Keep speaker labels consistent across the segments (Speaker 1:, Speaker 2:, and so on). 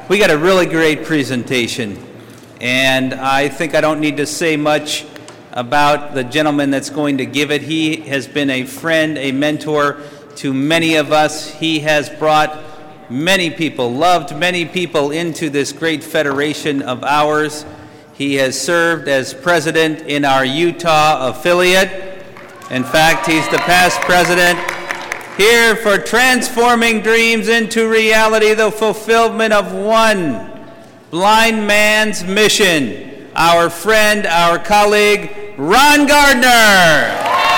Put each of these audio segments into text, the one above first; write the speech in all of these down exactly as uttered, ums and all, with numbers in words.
Speaker 1: we got a really great presentation, and I think I don't need to say much about the gentleman that's going to give it. He has been a friend, a mentor to many of us. He has brought many people, loved many people into this great federation of ours. He has served as president in our Utah affiliate. In fact, he's the past president here for transforming dreams into reality, the fulfillment of one blind man's mission. Our friend, our colleague, Ron Gardner.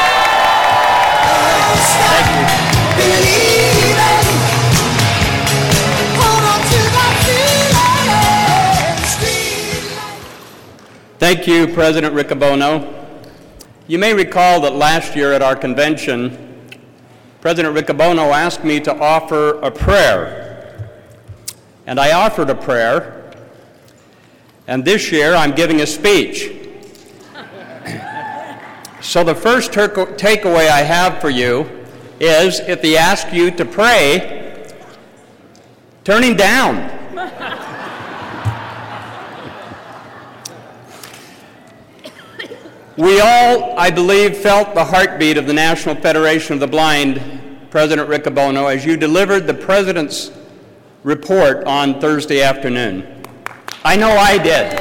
Speaker 1: Thank you.
Speaker 2: Thank you, President Riccobono. You may recall that last year at our convention, President Riccobono asked me to offer a prayer, and I offered a prayer, and this year I'm giving a speech. So the first ter- takeaway I have for you is if he asks you to pray, turn him down. We all, I believe, felt the heartbeat of the National Federation of the Blind, President Riccobono, as you delivered the President's report on Thursday afternoon. I know I did.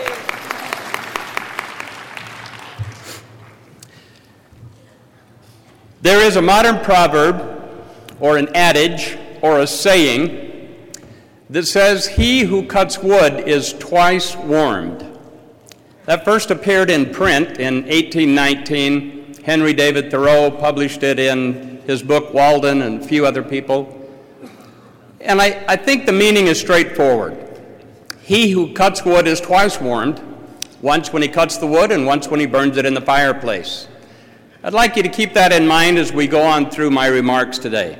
Speaker 2: There is a modern proverb, or an adage, or a saying that says, "He who cuts wood is twice warmed." That first appeared in print in eighteen nineteen. Henry David Thoreau published it in his book Walden and a few other people. And I, I think the meaning is straightforward. He who cuts wood is twice warmed, once when he cuts the wood and once when he burns it in the fireplace. I'd like you to keep that in mind as we go on through my remarks today.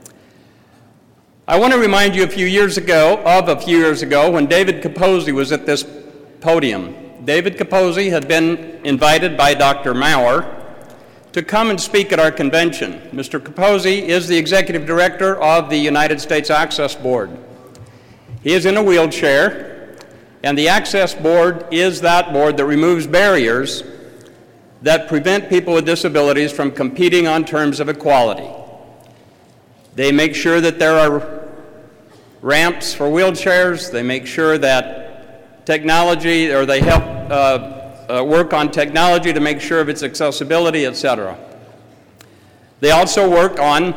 Speaker 2: I want to remind you a few years ago, of a few years ago, when David Capozzi was at this podium. David Capozzi had been invited by Doctor Maurer to come and speak at our convention. Mister Capozzi is the executive director of the United States Access Board. He is in a wheelchair, and the Access Board is that board that removes barriers that prevent people with disabilities from competing on terms of equality. They make sure that there are ramps for wheelchairs. They make sure that technology, or they help uh, uh, work on technology to make sure of its accessibility, et cetera. They also work on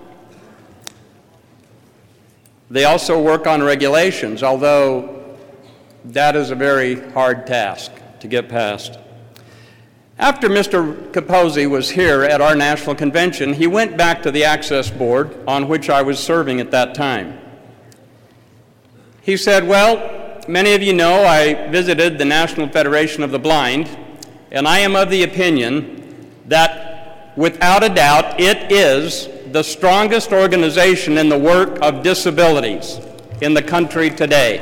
Speaker 2: they also work on regulations, although that is a very hard task to get past. After Mister Capozzi was here at our national convention, he went back to the Access Board, on which I was serving at that time. He said, "Well, many of you know I visited the National Federation of the Blind, and I am of the opinion that, without a doubt, it is the strongest organization in the work of disabilities in the country today."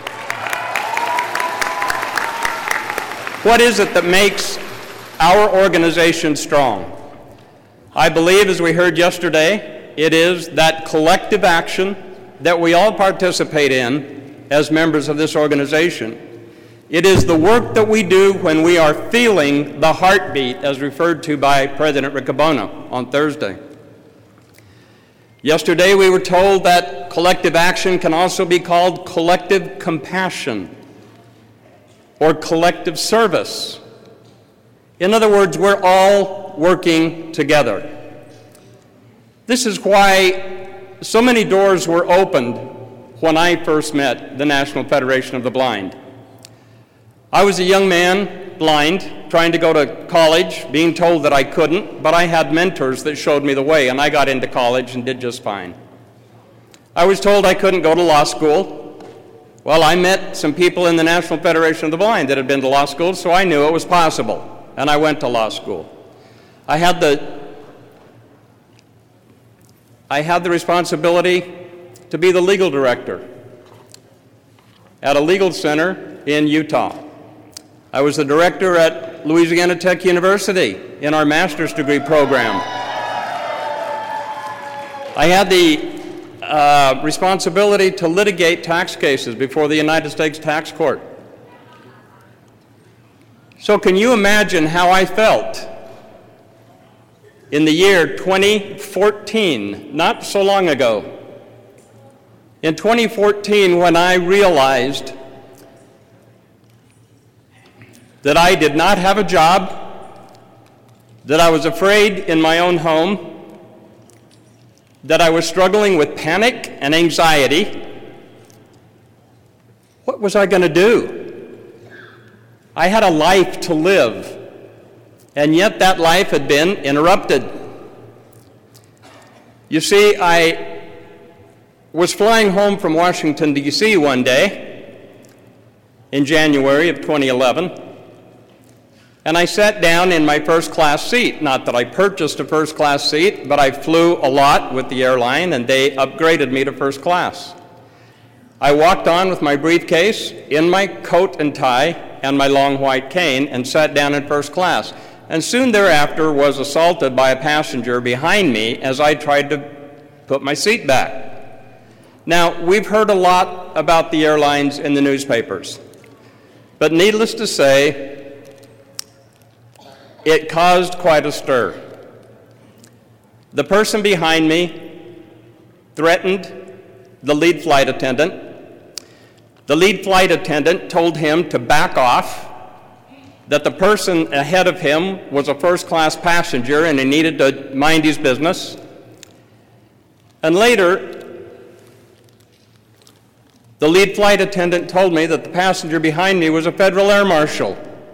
Speaker 2: What is it that makes our organization strong? I believe, as we heard yesterday, it is that collective action that we all participate in as members of this organization. It is the work that we do when we are feeling the heartbeat, as referred to by President Riccobono on Thursday. Yesterday we were told that collective action can also be called collective compassion or collective service. In other words, we're all working together. This is why so many doors were opened when I first met the National Federation of the Blind. I was a young man, blind, trying to go to college, being told that I couldn't, but I had mentors that showed me the way, and I got into college and did just fine. I was told I couldn't go to law school. Well, I met some people in the National Federation of the Blind that had been to law school, so I knew it was possible, and I went to law school. I had the, I had the responsibility to be the legal director at a legal center in Utah. I was the director at Louisiana Tech University in our master's degree program. I had the uh, responsibility to litigate tax cases before the United States Tax Court. So can you imagine how I felt in the year twenty fourteen, not so long ago? In twenty fourteen, when I realized that I did not have a job, that I was afraid in my own home, that I was struggling with panic and anxiety, what was I going to do? I had a life to live, and yet that life had been interrupted. You see, I was flying home from Washington, D C one day in January of twenty eleven, and I sat down in my first-class seat. Not that I purchased a first-class seat, but I flew a lot with the airline, and they upgraded me to first class. I walked on with my briefcase, in my coat and tie, and my long white cane, and sat down in first class. And soon thereafter was assaulted by a passenger behind me as I tried to put my seat back. Now, we've heard a lot about the airlines in the newspapers, but needless to say, it caused quite a stir. The person behind me threatened the lead flight attendant. The lead flight attendant told him to back off, that the person ahead of him was a first-class passenger and he needed to mind his business. And later, the lead flight attendant told me that the passenger behind me was a federal air marshal.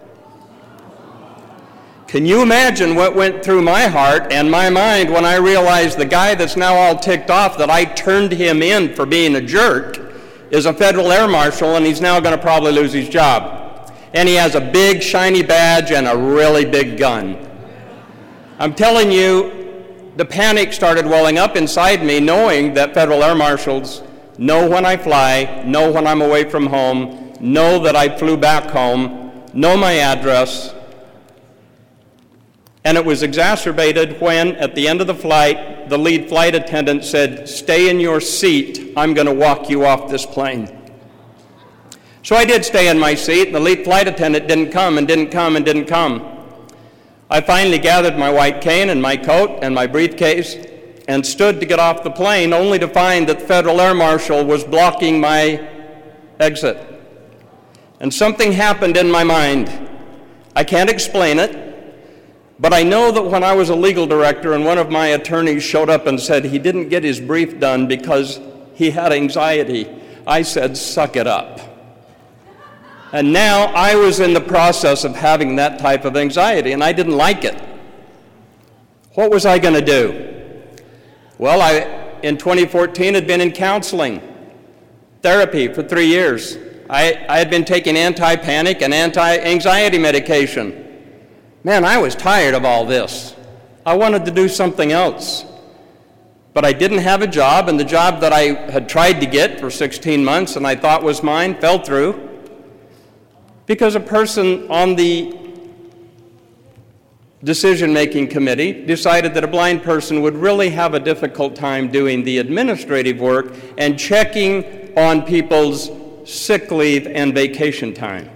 Speaker 2: Can you imagine what went through my heart and my mind when I realized the guy that's now all ticked off that I turned him in for being a jerk is a federal air marshal, and he's now going to probably lose his job. And he has a big shiny badge and a really big gun. I'm telling you, the panic started welling up inside me, knowing that federal air marshals know when I fly, know when I'm away from home, know that I flew back home, know my address. And it was exacerbated when, at the end of the flight, the lead flight attendant said, "Stay in your seat, I'm going to walk you off this plane." So I did stay in my seat, and the lead flight attendant didn't come and didn't come and didn't come. I finally gathered my white cane and my coat and my briefcase and stood to get off the plane, only to find that the federal air marshal was blocking my exit. And something happened in my mind. I can't explain it. But I know that when I was a legal director and one of my attorneys showed up and said he didn't get his brief done because he had anxiety, I said, "Suck it up." And now I was in the process of having that type of anxiety, and I didn't like it. What was I going to do? Well, I, in twenty fourteen, had been in counseling, therapy for three years. I, I had been taking anti-panic and anti-anxiety medication. Man, I was tired of all this. I wanted to do something else. But I didn't have a job, and the job that I had tried to get for sixteen months and I thought was mine fell through because a person on the decision-making committee decided that a blind person would really have a difficult time doing the administrative work and checking on people's sick leave and vacation time.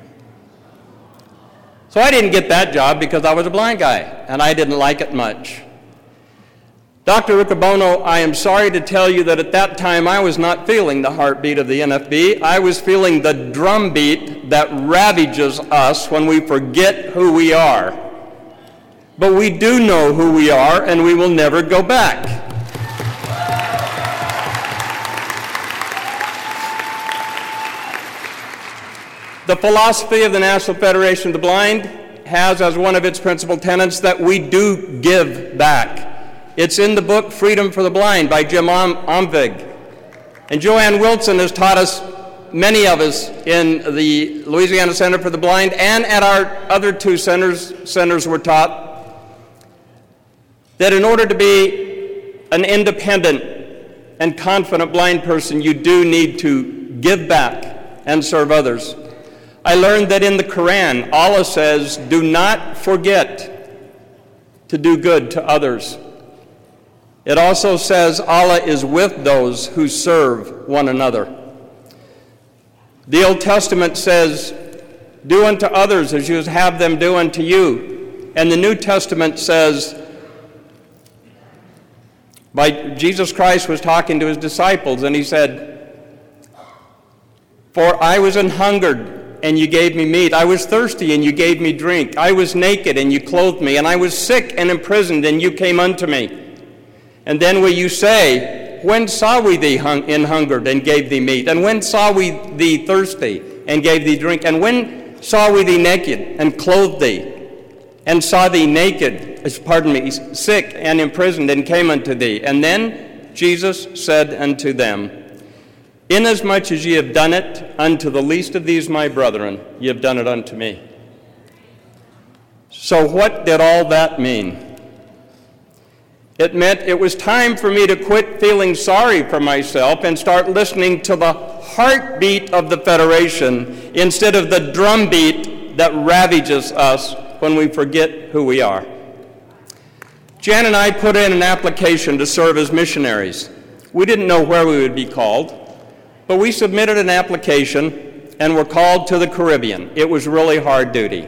Speaker 2: So I didn't get that job because I was a blind guy, and I didn't like it much. Doctor Riccobono, I am sorry to tell you that at that time I was not feeling the heartbeat of the N F B. I was feeling the drumbeat that ravages us when we forget who we are. But we do know who we are, and we will never go back. The philosophy of the National Federation of the Blind has as one of its principal tenets that we do give back. It's in the book Freedom for the Blind by Jim Omvig. And Joanne Wilson has taught us, many of us in the Louisiana Center for the Blind and at our other two centers, centers were taught that in order to be an independent and confident blind person, you do need to give back and serve others. I learned that in the Quran, Allah says, "Do not forget to do good to others." It also says Allah is with those who serve one another. The Old Testament says, do unto others as you would have them do unto you. And the New Testament says, by Jesus Christ was talking to his disciples, and he said, for I was an hungered, and you gave me meat. I was thirsty, and you gave me drink. I was naked, and you clothed me. And I was sick and imprisoned, and you came unto me. And then will you say, when saw we thee hung- in hungered, and gave thee meat? And when saw we thee thirsty, and gave thee drink? And when saw we thee naked, and clothed thee? And saw thee naked, pardon me, sick and imprisoned, and came unto thee. And then Jesus said unto them, inasmuch as ye have done it unto the least of these my brethren, ye have done it unto me. So what did all that mean? It meant it was time for me to quit feeling sorry for myself and start listening to the heartbeat of the Federation instead of the drumbeat that ravages us when we forget who we are. Jan and I put in an application to serve as missionaries. We didn't know where we would be called, but we submitted an application and were called to the Caribbean. It was really hard duty.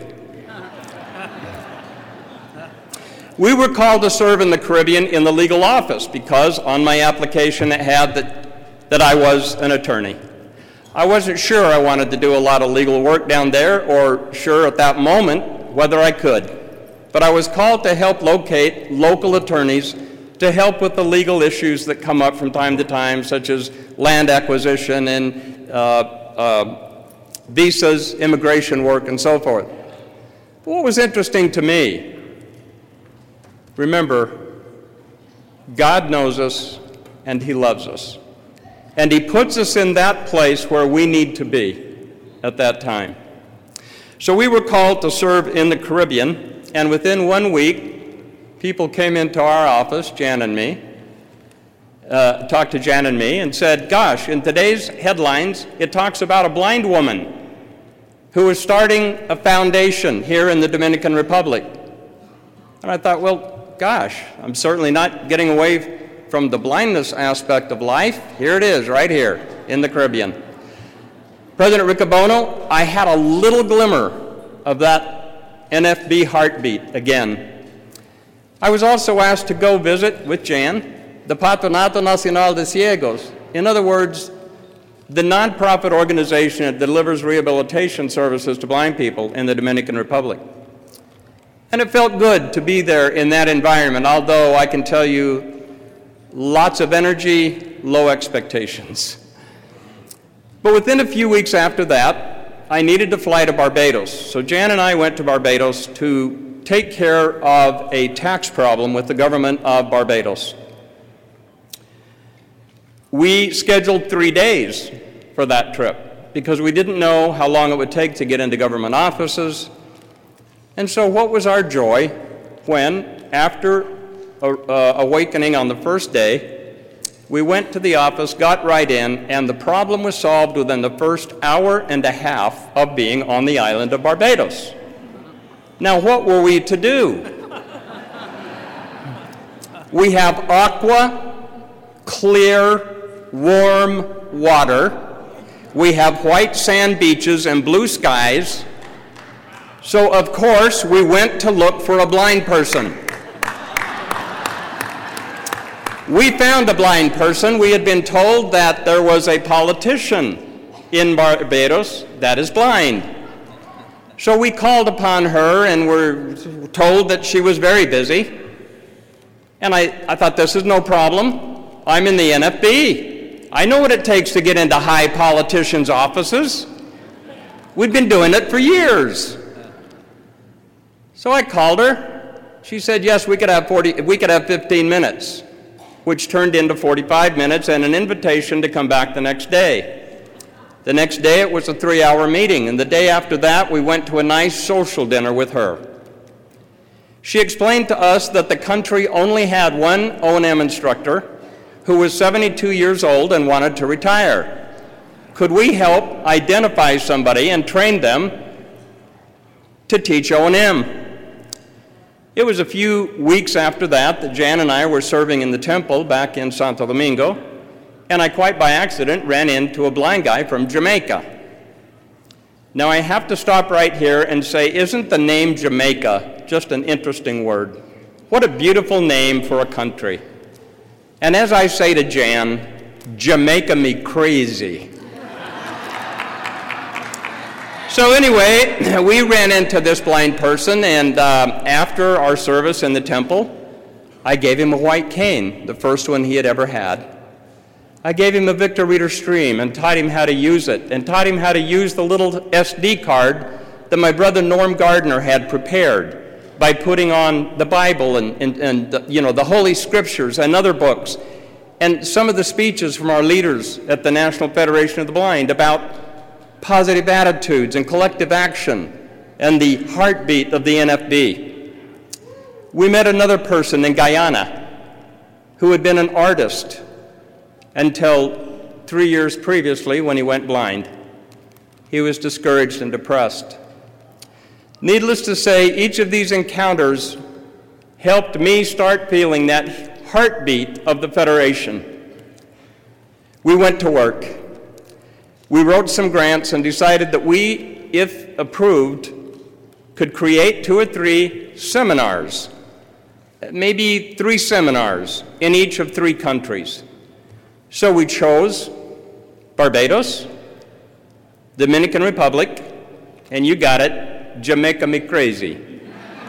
Speaker 2: We were called to serve in the Caribbean in the legal office because on my application it had that, that I was an attorney. I wasn't sure I wanted to do a lot of legal work down there or sure at that moment whether I could. But I was called to help locate local attorneys to help with the legal issues that come up from time to time, such as land acquisition and uh, uh, visas, immigration work, and so forth. But what was interesting to me, remember, God knows us and he loves us. And he puts us in that place where we need to be at that time. So we were called to serve in the Caribbean, and within one week, people came into our office, Jan and me, uh, talked to Jan and me, and said, gosh, in today's headlines, it talks about a blind woman who is starting a foundation here in the Dominican Republic. And I thought, well, gosh, I'm certainly not getting away from the blindness aspect of life. Here it is, right here in the Caribbean. President Riccobono, I had a little glimmer of that N F B heartbeat again. I was also asked to go visit with Jan the Patronato Nacional de Ciegos. In other words, the nonprofit organization that delivers rehabilitation services to blind people in the Dominican Republic. And it felt good to be there in that environment, although I can tell you lots of energy, low expectations. But within a few weeks after that, I needed to fly to Barbados. So Jan and I went to Barbados to take care of a tax problem with the government of Barbados. We scheduled three days for that trip because we didn't know how long it would take to get into government offices. And so what was our joy when, after uh, awakening on the first day, we went to the office, got right in, and the problem was solved within the first hour and a half of being on the island of Barbados. Now, what were we to do? We have aqua, clear, warm water. We have white sand beaches and blue skies. So, of course, we went to look for a blind person. We found a blind person. We had been told that there was a politician in Barbados that is blind. So we called upon her and were told that she was very busy. And I, I thought, this is no problem. I'm in the N F B. I know what it takes to get into high politicians' offices. We've been doing it for years. So I called her. She said, yes, we could have forty, we could have fifteen minutes. Which turned into forty-five minutes and an invitation to come back the next day. The next day it was a three-hour meeting, and the day after that we went to a nice social dinner with her. She explained to us that the country only had one O and M instructor who was seventy-two years old and wanted to retire. Could we help identify somebody and train them to teach O and M? It was a few weeks after that that Jan and I were serving in the temple back in Santo Domingo, and I quite by accident ran into a blind guy from Jamaica. Now I have to stop right here and say, isn't the name Jamaica just an interesting word? What a beautiful name for a country. And as I say to Jan, Jamaica me crazy. So anyway, we ran into this blind person, and uh, after our service in the temple, I gave him a white cane, the first one he had ever had. I gave him a Victor Reader Stream and taught him how to use it, and taught him how to use the little S D card that my brother Norm Gardner had prepared by putting on the Bible and, and, and the, you know, the Holy Scriptures and other books, and some of the speeches from our leaders at the National Federation of the Blind about positive attitudes and collective action and the heartbeat of the N F B. We met another person in Guyana who had been an artist until three years previously when he went blind. He was discouraged and depressed. Needless to say, each of these encounters helped me start feeling that heartbeat of the Federation. We went to work. We wrote some grants and decided that we, if approved, could create two or three seminars, maybe three seminars in each of three countries. So we chose Barbados, Dominican Republic, and you got it, Jamaica me crazy.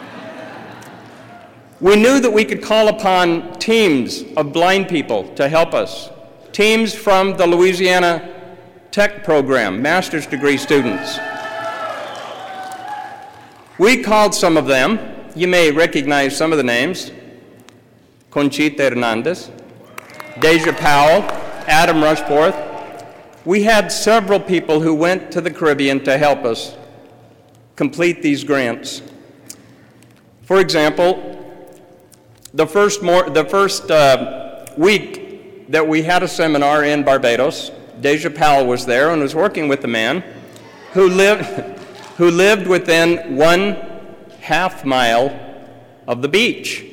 Speaker 2: We knew that we could call upon teams of blind people to help us, teams from the Louisiana Tech program, master's degree students. We called some of them. You may recognize some of the names. Conchita Hernandez, Deja Powell, Adam Rushforth. We had several people who went to the Caribbean to help us complete these grants. For example, the first, more, the first uh, week that we had a seminar in Barbados, Deja Powell was there and was working with a man who lived, who lived within one half mile of the beach.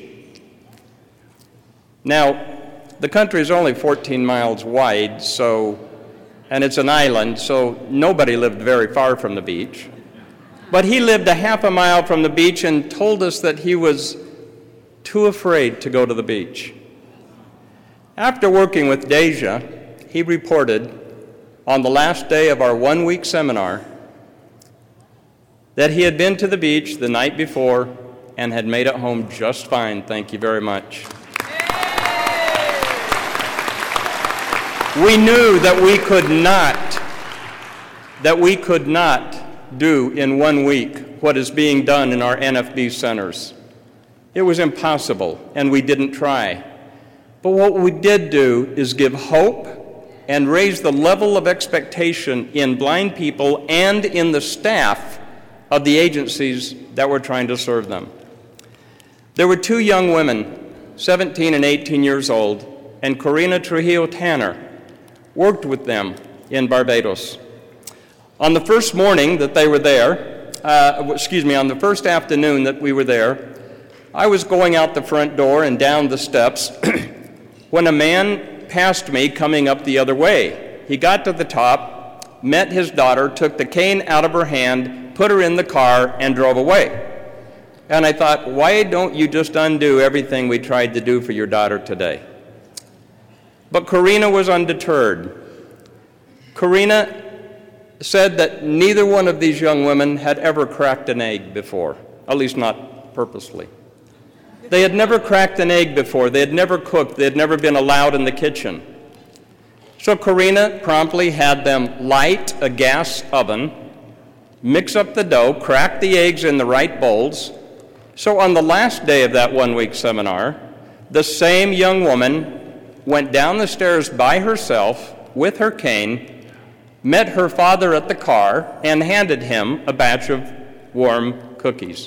Speaker 2: Now, the country is only fourteen miles wide, so, and it's an island, so nobody lived very far from the beach. But he lived a half a mile from the beach and told us that he was too afraid to go to the beach. After working with Deja, he reported on the last day of our one-week seminar that he had been to the beach the night before and had made it home just fine. Thank you very much. We knew that we could not, that we could not do in one week what is being done in our N F B centers. It was impossible, and we didn't try. But what we did do is give hope and raise the level of expectation in blind people and in the staff of the agencies that were trying to serve them. There were two young women, seventeen and eighteen years old, and Corina Trujillo Tanner worked with them in Barbados. On the first morning that they were there, uh, excuse me, on the first afternoon that we were there, I was going out the front door and down the steps when a man passed me coming up the other way. He got to the top, met his daughter, took the cane out of her hand, put her in the car, and drove away. And I thought, why don't you just undo everything we tried to do for your daughter today? But Corina was undeterred. Corina said that neither one of these young women had ever cracked an egg before, at least not purposely. They had never cracked an egg before. They had never cooked. They had never been allowed in the kitchen. So Corina promptly had them light a gas oven, mix up the dough, crack the eggs in the right bowls. So on the last day of that one-week seminar, the same young woman went down the stairs by herself with her cane, met her father at the car, and handed him a batch of warm cookies.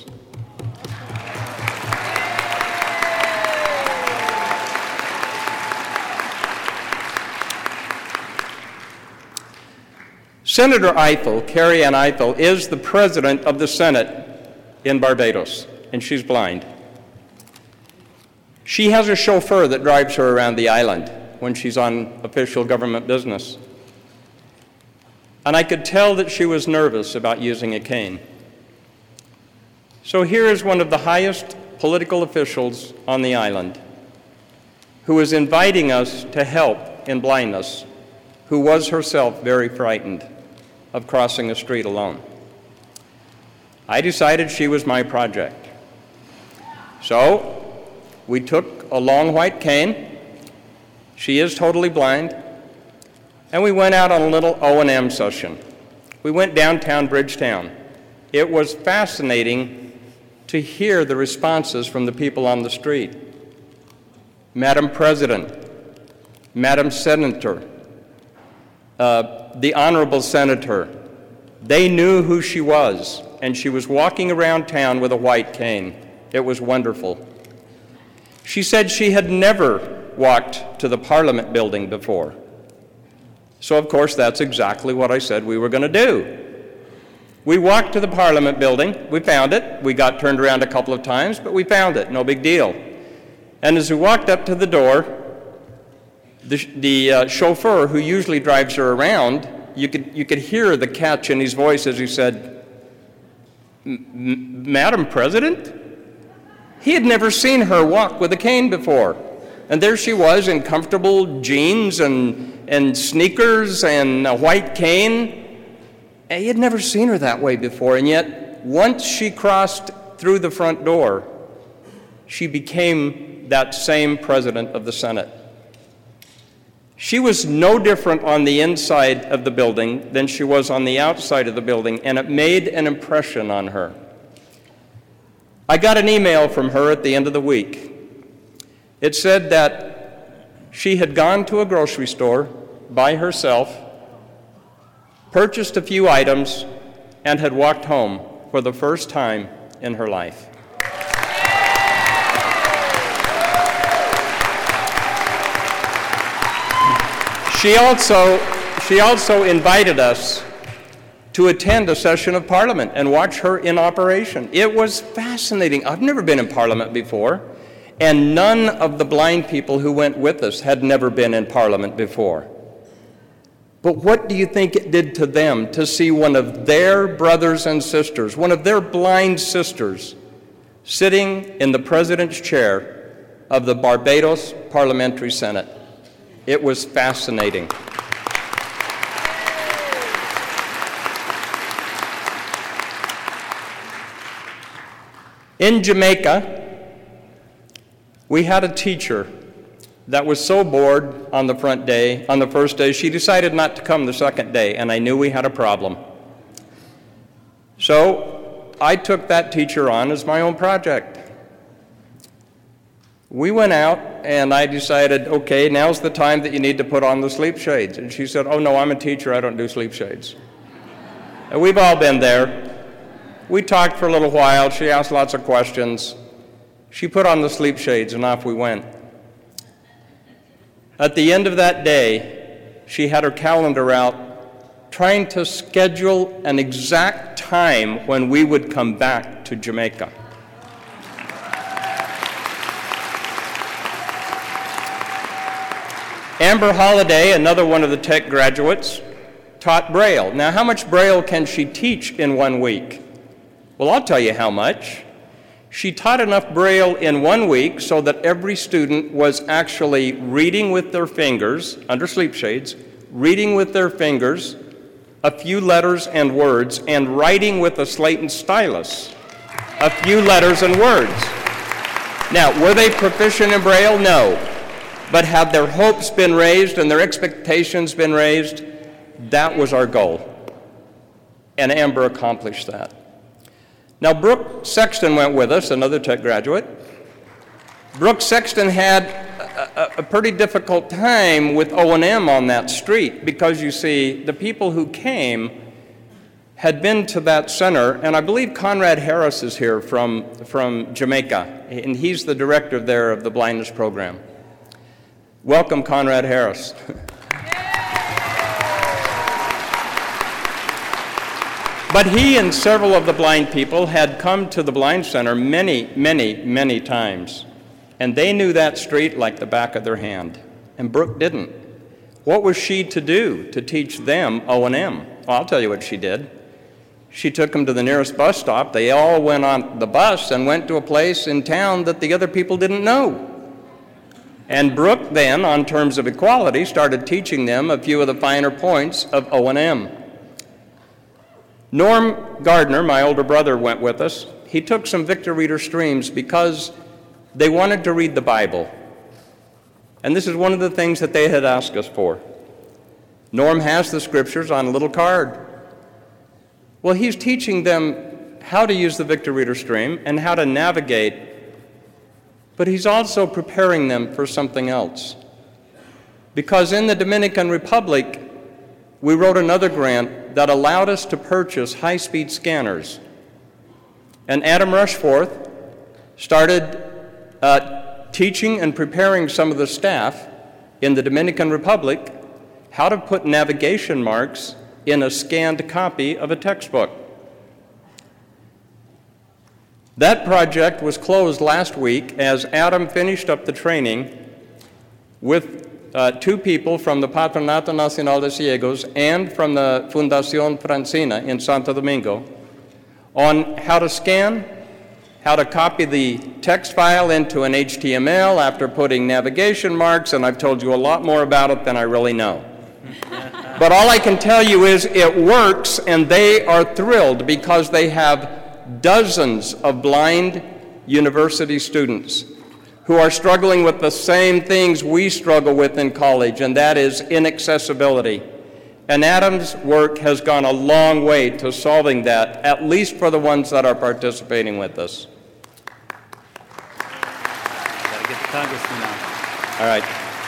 Speaker 2: Senator Eiffel, Carrie Ann Eiffel, is the president of the Senate in Barbados, and she's blind. She has a chauffeur that drives her around the island when she's on official government business. And I could tell that she was nervous about using a cane. So here is one of the highest political officials on the island who is inviting us to help in blindness, who was herself very frightened of crossing a street alone. I decided she was my project. So we took a long white cane. She is totally blind. And we went out on a little O and M session. We went downtown Bridgetown. It was fascinating to hear the responses from the people on the street. Madam President, Madam Senator, uh, the Honorable Senator, they knew who she was, and she was walking around town with a white cane. It was wonderful. She said she had never walked to the Parliament building before. So, of course, that's exactly what I said we were going to do. We walked to the Parliament building. We found it. We got turned around a couple of times, but we found it. No big deal. And as we walked up to the door, the, the uh, chauffeur who usually drives her around, you could, you could hear the catch in his voice as he said, "Madam President?" He had never seen her walk with a cane before. And there she was in comfortable jeans and and sneakers and a white cane. And he had never seen her that way before, and yet once she crossed through the front door, she became that same president of the Senate. She was no different on the inside of the building than she was on the outside of the building, and it made an impression on her. I got an email from her at the end of the week. It said that she had gone to a grocery store by herself, purchased a few items, and had walked home for the first time in her life. She also, she also invited us to attend a session of Parliament and watch her in operation. It was fascinating. I've never been in Parliament before. And none of the blind people who went with us had never been in Parliament before. But what do you think it did to them to see one of their brothers and sisters, one of their blind sisters, sitting in the president's chair of the Barbados Parliamentary Senate? It was fascinating. In Jamaica, we had a teacher that was so bored on the front day, on the first day, she decided not to come the second day, and I knew we had a problem. So I took that teacher on as my own project. We went out, and I decided, okay, now's the time that you need to put on the sleep shades. And she said, oh, no, I'm a teacher, I don't do sleep shades. And we've all been there. We talked for a little while. She asked lots of questions. She put on the sleep shades, and off we went. At the end of that day, she had her calendar out, trying to schedule an exact time when we would come back to Jamaica. Amber Holliday, another one of the Tech graduates, taught Braille. Now, how much Braille can she teach in one week? Well, I'll tell you how much. She taught enough Braille in one week so that every student was actually reading with their fingers, under sleep shades, reading with their fingers a few letters and words, and writing with a slate and stylus a few letters and words. Now, were they proficient in Braille? No. But had their hopes been raised and their expectations been raised? That was our goal. And Amber accomplished that. Now, Brooke Sexton went with us, another Tech graduate. Brooke Sexton had a, a, a pretty difficult time with O and M on that street because, you see, the people who came had been to that center, and I believe Conrad Harris is here from, from Jamaica, and he's the director there of the blindness program. Welcome, Conrad Harris. But he and several of the blind people had come to the Blind Center many, many, many times. And they knew that street like the back of their hand, and Brooke didn't. What was she to do to teach them O and M? Well, I'll tell you what she did. She took them to the nearest bus stop. They all went on the bus and went to a place in town that the other people didn't know. And Brooke then, on terms of equality, started teaching them a few of the finer points of O and M. Norm Gardner, my older brother, went with us. He took some Victor Reader Streams because they wanted to read the Bible. And this is one of the things that they had asked us for. Norm has the scriptures on a little card. Well, he's teaching them how to use the Victor Reader Stream and how to navigate, but he's also preparing them for something else. Because in the Dominican Republic, we wrote another grant that allowed us to purchase high-speed scanners. And Adam Rushforth started uh, teaching and preparing some of the staff in the Dominican Republic how to put navigation marks in a scanned copy of a textbook. That project was closed last week as Adam finished up the training with uh, two people from the Patronato Nacional de Ciegos and from the Fundación Francina in Santo Domingo on how to scan, how to copy the text file into an H T M L after putting navigation marks, and I've told you a lot more about it than I really know. But all I can tell you is it works, and they are thrilled because they have dozens of blind university students who are struggling with the same things we struggle with in college, and that is inaccessibility. And Adam's work has gone a long way to solving that, at least for the ones that are participating with us.
Speaker 1: Gotta get the congressman out.
Speaker 2: All right.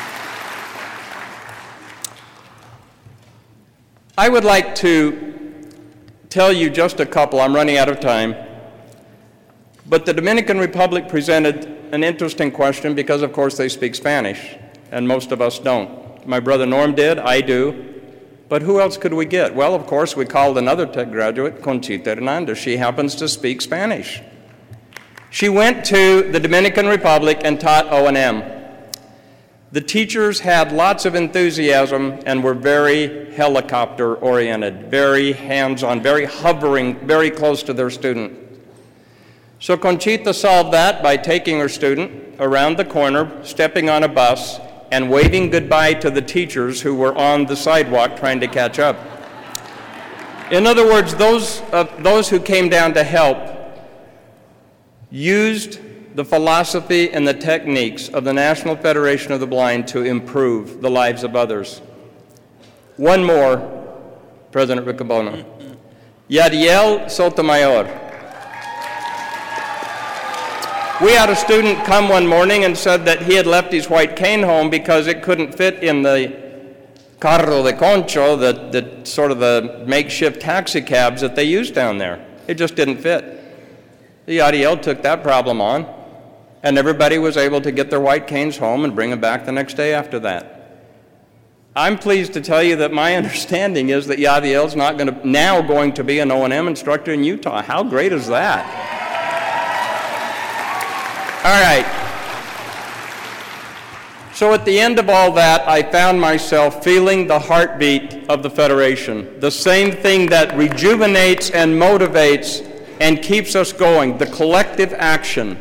Speaker 2: I would like to tell you just a couple. I'm running out of time. But the Dominican Republic presented an interesting question because, of course, they speak Spanish, and most of us don't. My brother Norm did, I do. But who else could we get? Well, of course, we called another tech graduate, Conchita Hernandez. She happens to speak Spanish. She went to the Dominican Republic and taught O and M. The teachers had lots of enthusiasm and were very helicopter-oriented, very hands-on, very hovering, very close to their student. So Conchita solved that by taking her student around the corner, stepping on a bus, and waving goodbye to the teachers who were on the sidewalk trying to catch up. In other words, those, uh, those who came down to help used the philosophy and the techniques of the National Federation of the Blind to improve the lives of others. One more, President Riccobono. Yadiel Sotomayor. We had a student come one morning and said that he had left his white cane home because it couldn't fit in the carro de concho, the, the sort of the makeshift taxi cabs that they use down there. It just didn't fit. The Yadiel took that problem on, and everybody was able to get their white canes home and bring them back the next day after that. I'm pleased to tell you that my understanding is that Yadiel's not going to, now going to be an O and M instructor in Utah. How great is that? All right. So at the end of all that, I found myself feeling the heartbeat of the Federation, the same thing that rejuvenates and motivates and keeps us going, the collective action.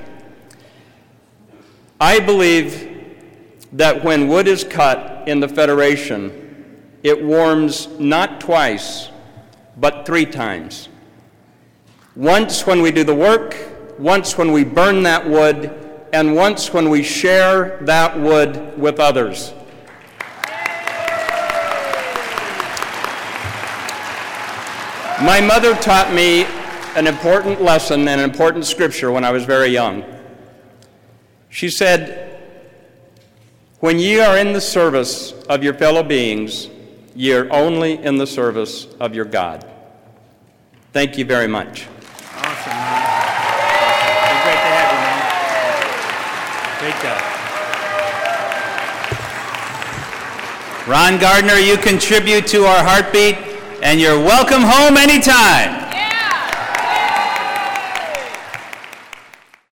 Speaker 2: I believe that when wood is cut in the Federation, it warms not twice, but three times. Once when we do the work, once when we burn that wood, and once when we share that wood with others. My mother taught me an important lesson and an important scripture when I was very young. She said, when ye are in the service of your fellow beings, ye are only in the service of your God. Thank you very much.
Speaker 1: Awesome, man. It's great to have you, man. Great job. Ron Gardner, you contribute to our heartbeat, and you're welcome home anytime.